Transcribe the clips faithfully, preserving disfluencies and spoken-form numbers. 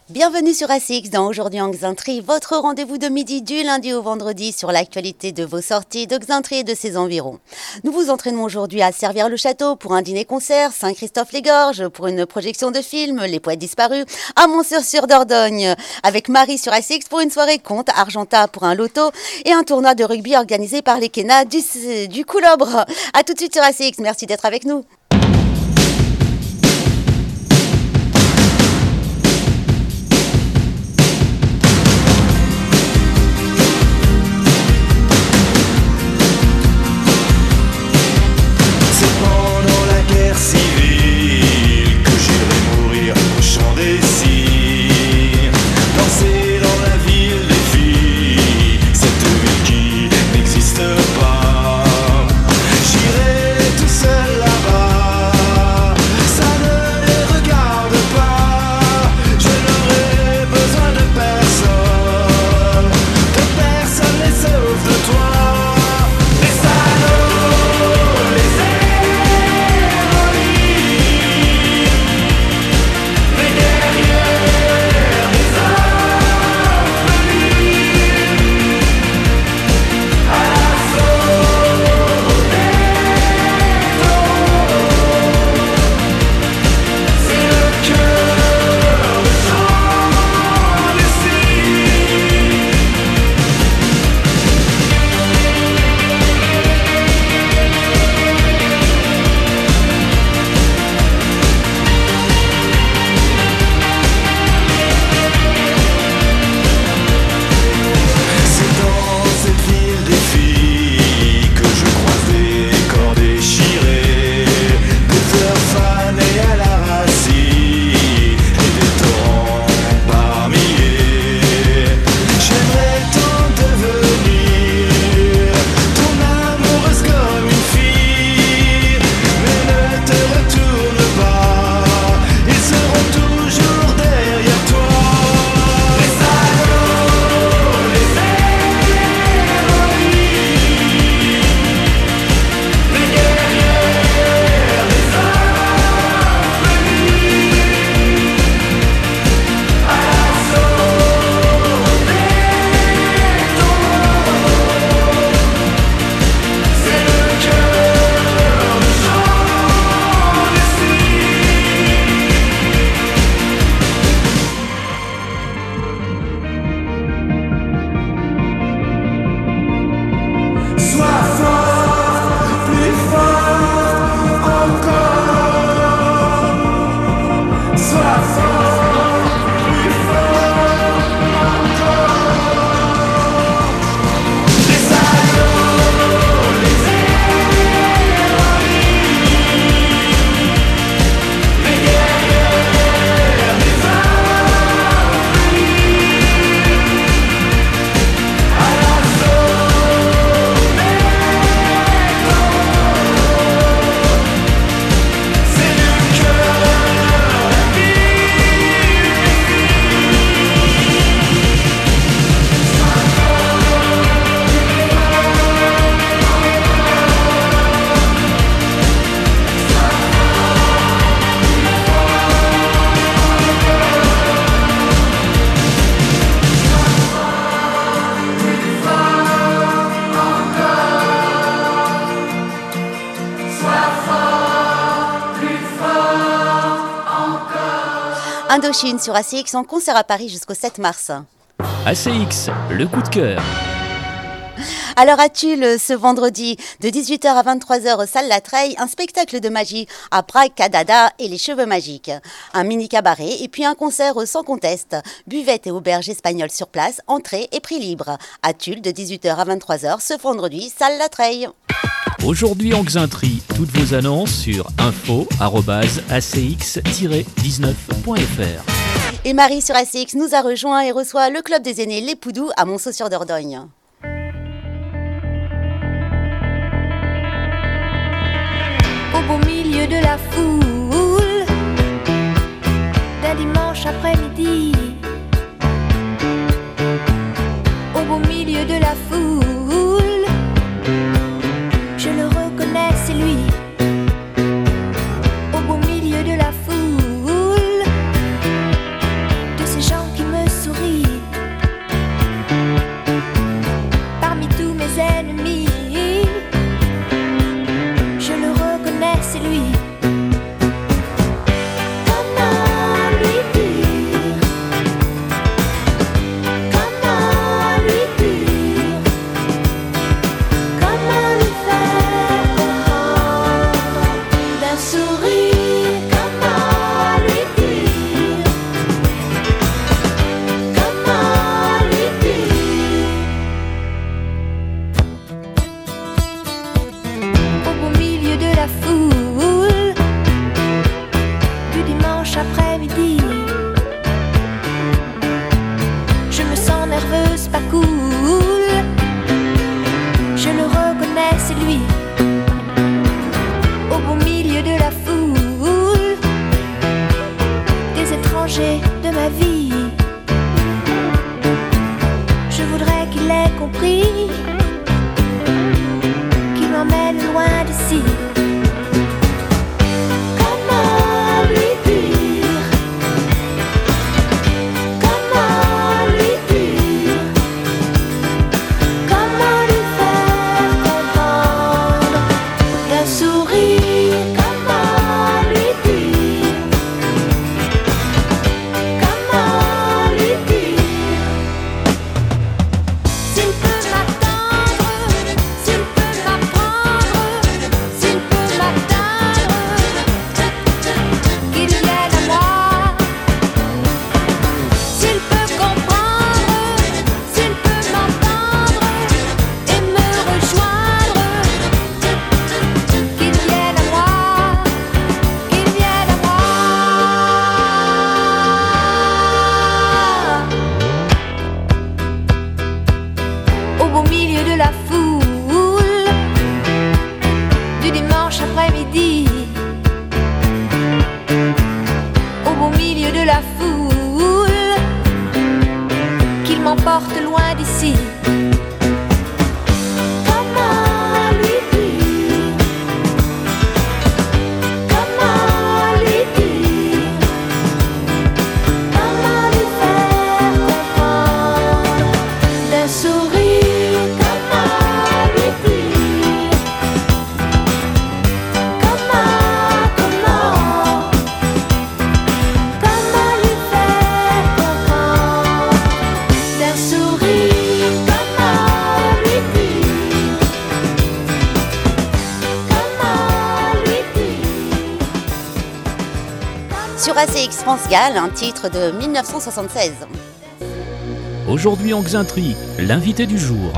Bienvenue sur A C X dans Aujourd'hui en Xaintrie, votre rendez-vous de midi du lundi au vendredi sur l'actualité de vos sorties de Xaintrie et de ses environs. Nous vous entraînons aujourd'hui à Servières-le-Château pour un dîner-concert, Saint-Christophe-les-Gorges pour une projection de film, Les Poètes disparus, à Montsûrs-sur-Dordogne, avec Marie sur A C X pour une soirée conte, Argentat pour un loto et un tournoi de rugby organisé par les Kénas du, du Coulobre. A tout de suite sur A C X, merci d'être avec nous. Indochine sur A C X en concert à Paris jusqu'au sept mars. A C X, le coup de cœur. Alors à Tulle, ce vendredi, de dix-huit heures à vingt-trois heures, salle La Treille, un spectacle de magie à Cadada et les cheveux magiques. Un mini cabaret et puis un concert sans conteste. Buvette et auberge espagnole sur place, entrée et prix libre. À Tulle, de dix-huit heures à vingt-trois heures, ce vendredi, salle La Treille. Aujourd'hui en Xaintrie, toutes vos annonces sur info arobase a c x tiret dix-neuf point f r. Et Marie sur A C X nous a rejoint et reçoit le club des aînés Les Poudous à Montsûrs-sur-Dordogne. Au beau milieu de la foule, d'un dimanche après-midi, au beau milieu de la foule, je le reconnais, c'est lui. Au beau milieu de la foule, de ces gens m'emporte loin d'ici. Comment lui dire? Comment lui dire? Comment lui faire comprendre? D'un sourire, comment lui dire? Comment, comment? Comment lui faire comprendre? D'un sourire, comment lui dire? Comment lui dire? Sur A C X France Galles, un titre de mille neuf cent soixante-seize. Aujourd'hui en Xainterie, l'invité du jour.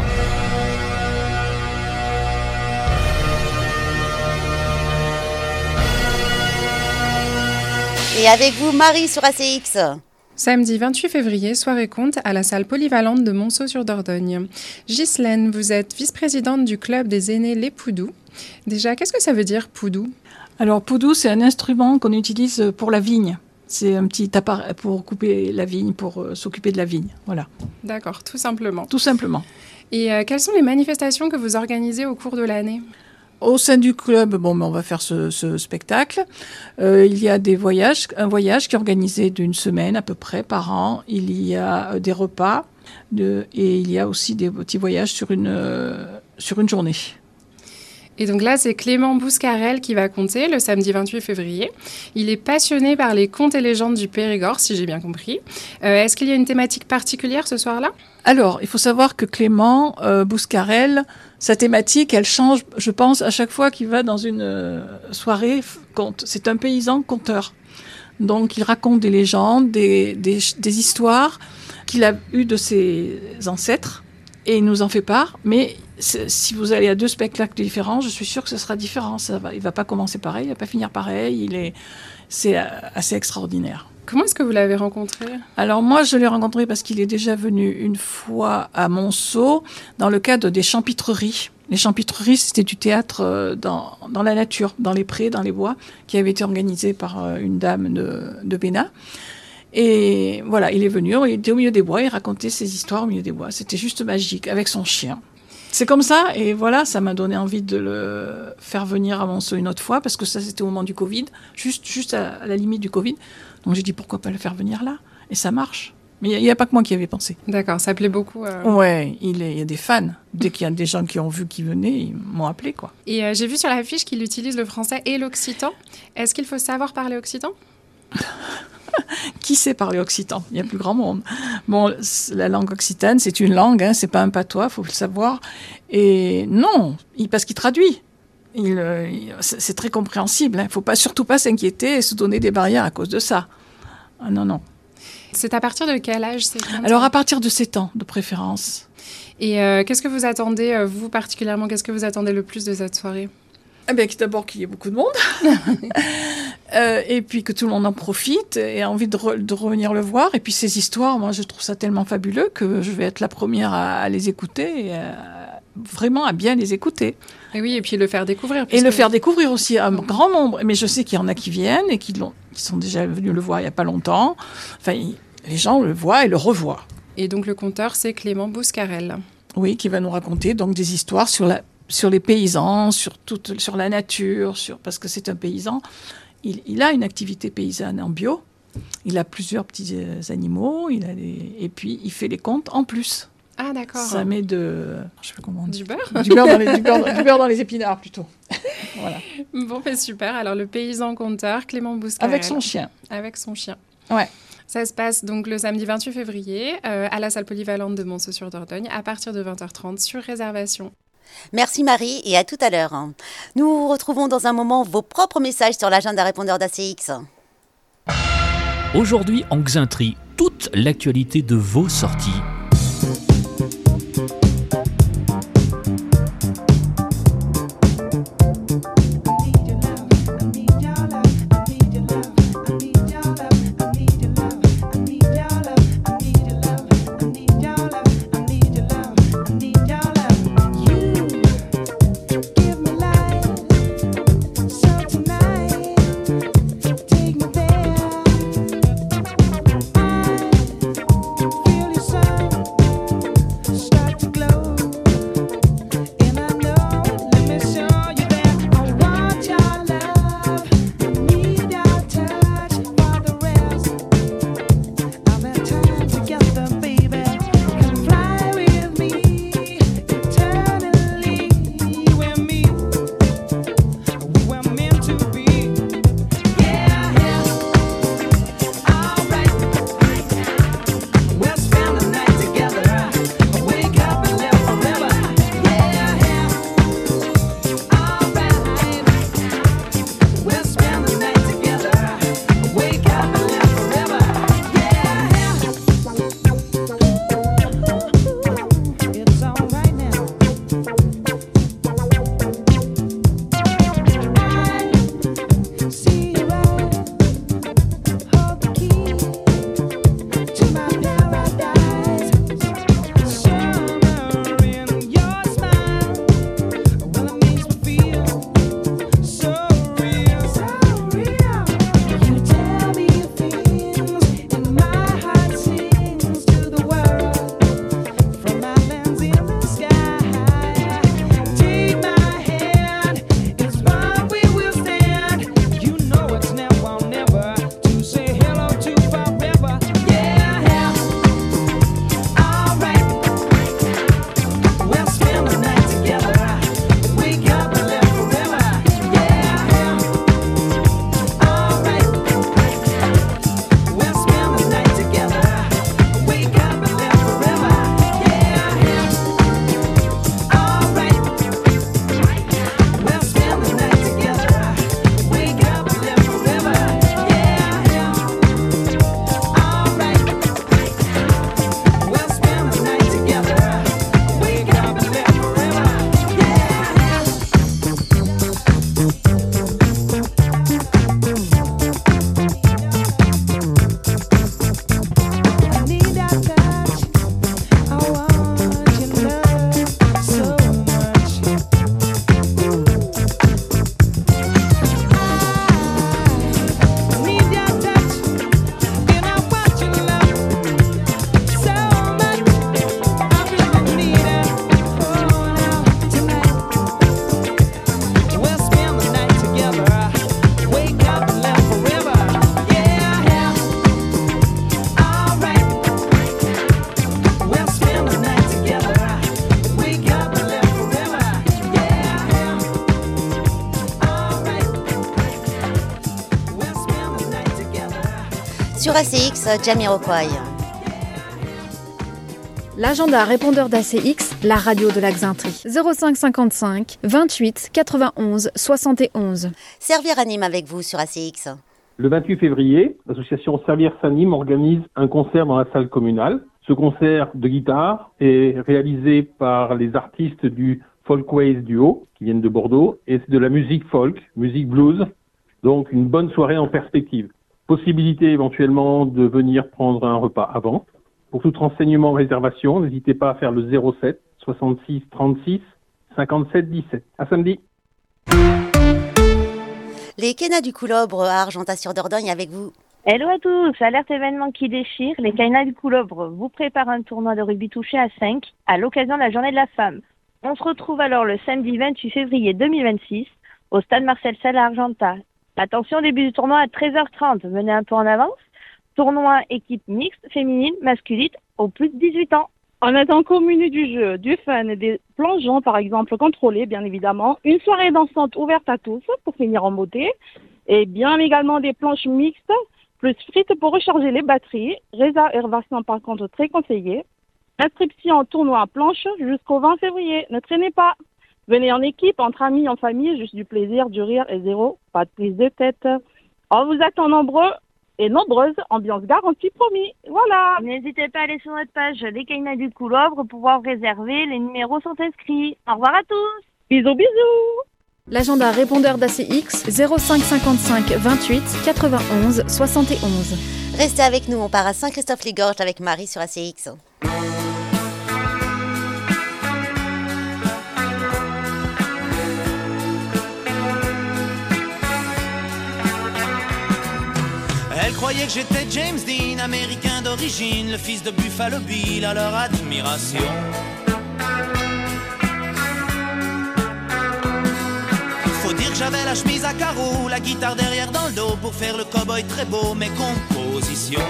Et avec vous, Marie sur A C X. Samedi vingt-huit février, soirée conte à la salle polyvalente de Monceau-sur-Dordogne. Ghislaine, vous êtes vice-présidente du club des aînés Les Poudous. Déjà, qu'est-ce que ça veut dire, Poudou? Alors, poudou, c'est un instrument qu'on utilise pour la vigne. C'est un petit appareil pour couper la vigne, pour euh, s'occuper de la vigne. Voilà, D'accord, tout simplement. tout simplement. Et euh, quelles sont les manifestations que vous organisez au cours de l'année? Au sein du club, bon, ben, on va faire ce, ce spectacle. Euh, il y a des voyages, un voyage qui est organisé d'une semaine à peu près par an. Il y a euh, des repas de, et il y a aussi des petits voyages sur une, euh, sur une journée. Et donc là, c'est Clément Bouscarel qui va conter le samedi vingt-huit février. Il est passionné par les contes et légendes du Périgord, si j'ai bien compris. Euh, est-ce qu'il y a une thématique particulière ce soir-là? Alors, il faut savoir que Clément euh, Bouscarel, sa thématique, elle change, je pense, à chaque fois qu'il va dans une euh, soirée f- conte. C'est un paysan conteur. Donc, il raconte des légendes, des, des, des histoires qu'il a eues de ses ancêtres et il nous en fait part. Mais c'est- si vous allez à deux spectacles différents, je suis sûre que ce sera différent. Ça va, il va pas commencer pareil, il va pas finir pareil. Il est, c'est euh, assez extraordinaire. Comment est-ce que vous l'avez rencontré? Alors moi, je l'ai rencontré parce qu'il est déjà venu une fois à Monceau dans le cadre des champitreries. Les champitreries, c'était du théâtre euh, dans, dans la nature, dans les prés, dans les bois, qui avait été organisé par euh, une dame de, de Bénin. Et voilà, il est venu, il était au milieu des bois, il racontait ses histoires au milieu des bois. C'était juste magique, avec son chien. C'est comme ça, et voilà, ça m'a donné envie de le faire venir à Monceau une autre fois, parce que ça, c'était au moment du Covid, juste, juste à, à la limite du Covid. Donc j'ai dit, pourquoi pas le faire venir là? Et ça marche. Mais il n'y a, a pas que moi qui y avais pensé. D'accord, ça plaît beaucoup. euh. Ouais, il est- il y a des fans. Dès qu'il y a des gens qui ont vu qui venaient, ils m'ont appelé, quoi. Et euh, j'ai vu sur la fiche qu'il utilise le français et l'occitan. Est-ce qu'il faut savoir parler occitan? Qui sait parler occitan? Il y a plus grand monde. Bon, c- la langue occitane, c'est une langue, hein, c'est pas un patois, faut le savoir. Et non, il, parce qu'il traduit. Il, euh, il- c'est c'est très compréhensible. Il ne faut pas, surtout pas s'inquiéter et se donner des barrières à cause de ça. Ah, non, non. C'est à partir de quel âge ces contes? Alors, à partir de sept ans, de préférence. Et euh, qu'est-ce que vous attendez, euh, vous particulièrement, qu'est-ce que vous attendez le plus de cette soirée? Eh bien, d'abord qu'il y ait beaucoup de monde. Euh, et puis que tout le monde en profite et a envie de, re- de revenir le voir. Et puis ces histoires, moi, je trouve ça tellement fabuleux que je vais être la première à, à les écouter et à- vraiment à bien les écouter. Et oui, et puis le faire découvrir. Et puisque- le faire découvrir aussi à un grand nombre. Mais je sais qu'il y en a qui viennent et qui, l'ont, qui sont déjà venus le voir il n'y a pas longtemps. Enfin, il- les gens le voient et le revoient. Et donc le conteur, c'est Clément Bouscarel. Oui, qui va nous raconter donc des histoires sur, la, sur les paysans, sur, toute, sur la nature, sur, parce que c'est un paysan. Il, il a une activité paysanne en bio. Il a plusieurs petits euh, animaux. Il a des, et puis, il fait les contes en plus. Ah d'accord. Ça met de... Je sais pas comment on dit. Du beurre. Du beurre dans les, du beurre, du beurre dans les épinards, plutôt. Voilà. Bon, ben super. Alors le paysan conteur, Clément Bouscarel. Avec son chien. Avec son chien. Ouais. Ça se passe donc le samedi vingt-huit février euh, à la salle polyvalente de Monceau-sur-Dordogne à partir de vingt heures trente sur réservation. Merci Marie et à tout à l'heure. Nous retrouvons dans un moment vos propres messages sur l'agenda répondeur d'A C X. Aujourd'hui en Xainterie, toute l'actualité de vos sorties. Take me there. I feel your sun. sur A C X, Jamiroquai. L'agenda répondeur d'A C X, la radio de la Xaintrie. zéro cinq cinquante-cinq vingt-huit quatre-vingt-onze soixante et onze. Servir anime avec vous sur A C X. Le vingt-huit février, l'association Servir s'anime organise un concert dans la salle communale. Ce concert de guitare est réalisé par les artistes du Folkways Duo, qui viennent de Bordeaux, et c'est de la musique folk, musique blues, donc une bonne soirée en perspective. Possibilité éventuellement de venir prendre un repas avant. Pour tout renseignement, réservation, n'hésitez pas à faire le zéro sept soixante-six trente-six cinquante-sept dix-sept. À samedi. Les Kénas du Coulobre à Argentat-sur-Dordogne avec vous. Hello à tous, alerte événement qui déchire, les Kénas du Coulobre vous préparent un tournoi de rugby touché à cinq à l'occasion de la journée de la femme. On se retrouve alors le samedi vingt-huit février deux mille vingt-six au stade Marcel Sall à Argentat. Attention, début du tournoi à treize heures trente, venez un peu en avance. Tournoi équipe mixte, féminine, masculine, au plus de dix-huit ans. On attend qu'au menu du jeu, du fun et des plongeons par exemple contrôlés bien évidemment. Une soirée dansante ouverte à tous pour finir en beauté. Et bien également des planches mixtes. Plus frites pour recharger les batteries. Réservation par contre très conseillée. Inscription en tournoi à planche jusqu'au vingt février. Ne traînez pas. Venez en équipe, entre amis, en famille, juste du plaisir, du rire et zéro, pas de prise de tête. On vous attend nombreux et nombreuses, ambiance garantie promis. Voilà. N'hésitez pas à aller sur notre page Les Kénas du Coulobre pour pouvoir réserver. Les numéros sont inscrits. Au revoir à tous. Bisous, bisous. L'agenda répondeur d'A C X, zéro cinq cinquante-cinq vingt-huit quatre-vingt-onze soixante et onze. Restez avec nous, on part à Saint-Christophe-les-Gorges avec Marie sur A C X. Elle croyait que j'étais James Dean, américain d'origine, le fils de Buffalo Bill, à leur admiration. Faut dire que j'avais la chemise à carreaux, la guitare derrière dans le dos pour faire le cow-boy très beau, mes compositions.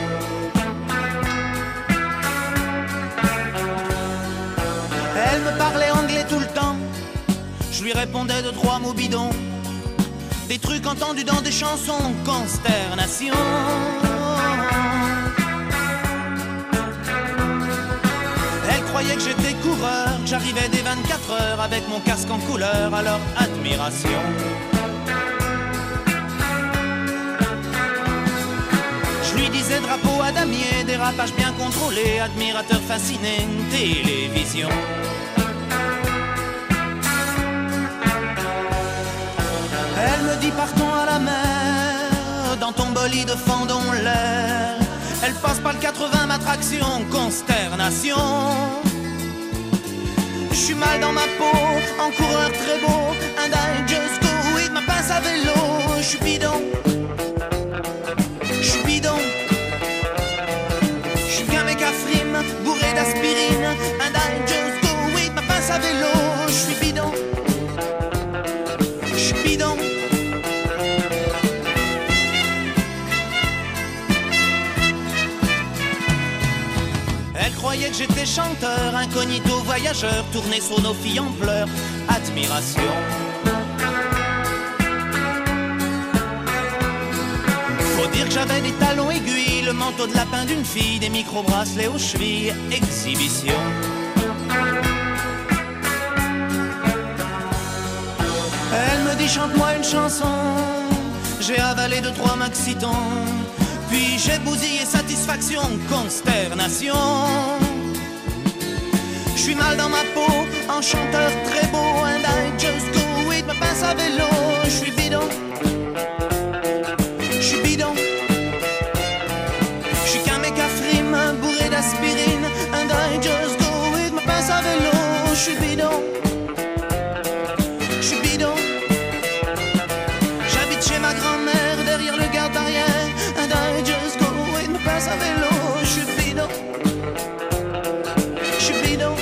Elle me parlait anglais tout le temps, je lui répondais de trois mots bidons. Des trucs entendus dans des chansons, consternation. Elle croyait que j'étais coureur, que j'arrivais des vingt-quatre heures avec mon casque en couleur, à leur admiration. Je lui disais drapeau à damier, dérapage bien contrôlé, admirateur fasciné, télévision. Elle me dit partons à la mer, dans ton bolide fendons l'air. Elle passe par le quatre-vingts, ma traction, consternation. Je suis mal dans ma peau, en coureur très beau, and I just go with ma pince à vélo. Je suis bidon, je suis bidon. Je suis qu'un mec à frime, bourré d'aspirine, and I just go with ma pince à vélo. Je suis bidon, je suis bidon. Elle croyait que j'étais chanteur, incognito voyageur, tourné sur nos filles en pleurs, admiration. Faut dire que j'avais des talons aiguilles, le manteau de lapin d'une fille, des micro-bracelets aux chevilles, exhibition. Elle me dit chante-moi une chanson, j'ai avalé deux trois maxitons. Puis j'ai bousillé satisfaction, consternation. Je suis mal dans ma peau, en chanteur très beau, and I just go with ma pince à vélo. Je suis bidon, je suis bidon. Je suis qu'un mec à frime, bourré d'aspirine, and I just go with ma pince à vélo. Je suis bidon, je suis bidon. J'habite chez ma grand-mère, derrière le garde arrière. I just go with my pince à vélo. Je suis bidon, je suis bidon.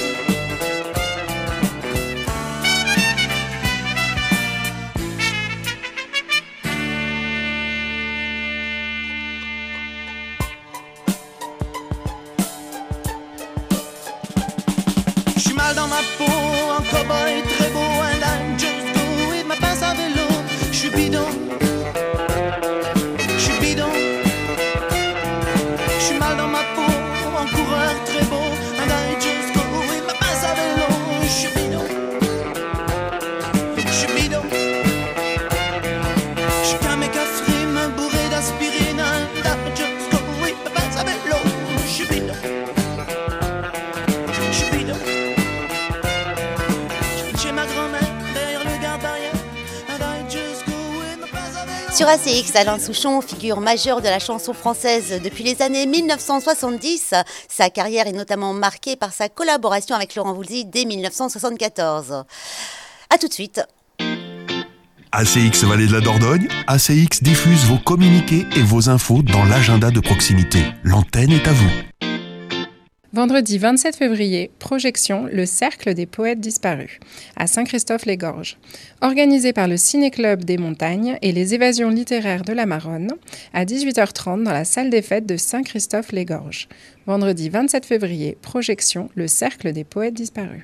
Sur A C X, Alain Souchon, figure majeure de la chanson française depuis les années mille neuf cent soixante-dix. Sa carrière est notamment marquée par sa collaboration avec Laurent Voulzy dès mille neuf cent soixante-quatorze. A tout de suite. A C X Vallée de la Dordogne, A C X diffuse vos communiqués et vos infos dans l'agenda de proximité. L'antenne est à vous. Vendredi vingt-sept février, projection Le Cercle des Poètes Disparus, à Saint-Christophe-les-Gorges. Organisé par le Ciné-Club des Montagnes et les Évasions littéraires de la Maronne, à dix-huit heures trente dans la salle des fêtes de Saint-Christophe-les-Gorges. Vendredi vingt-sept février, projection Le Cercle des Poètes Disparus.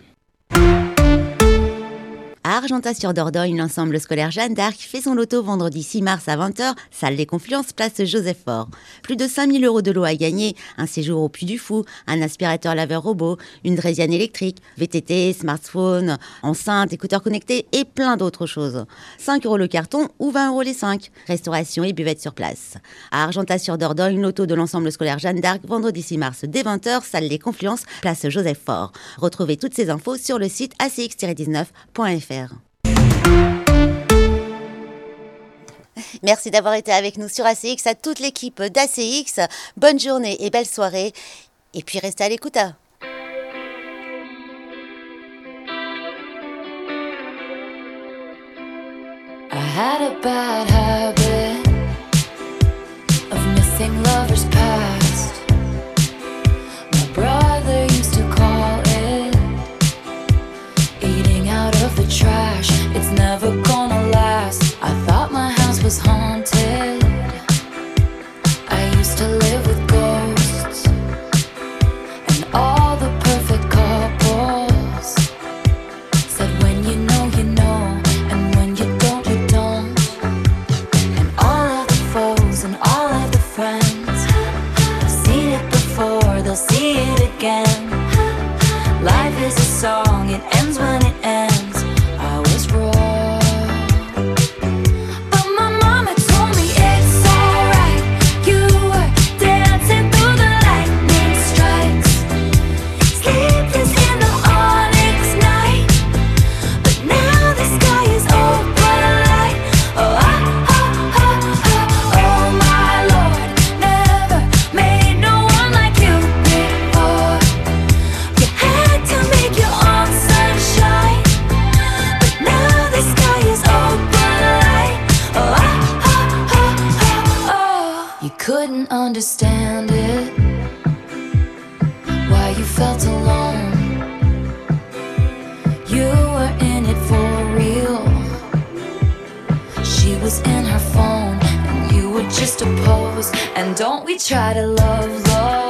À Argentat-sur-Dordogne, l'ensemble scolaire Jeanne d'Arc fait son loto vendredi six mars à vingt heures, salle des Confluences, place Joseph Faure. Plus de cinq mille euros de lot à gagner, un séjour au Puy du Fou, un aspirateur laveur robot, une draisienne électrique, V T T, smartphone, enceinte, écouteurs connectés et plein d'autres choses. cinq euros le carton ou vingt euros les cinq. Restauration et buvette sur place. À Argentat-sur-Dordogne, loto de l'ensemble scolaire Jeanne d'Arc, vendredi six mars dès vingt heures, salle des Confluences, place Joseph Faure. Retrouvez toutes ces infos sur le site a c x tiret dix-neuf point f r. Merci d'avoir été avec nous sur A C X, à toute l'équipe d'A C X. Bonne journée et belle soirée. Et puis restez à l'écoute. I had a bad habit of missing lovers past. My brother used to call it eating out of the trash. It's never gonna last. I thought my house was haunted. I used to live with ghosts and all the perfect couples said when you know you know and when you don't you don't. And all of the foes and all of the friends have seen it before, they'll see it again. Life is a song, it ends when it ends. I was wrong. Couldn't understand it, why you felt alone. You were in it for real. She was in her phone and you were just a pose. And don't we try to love, love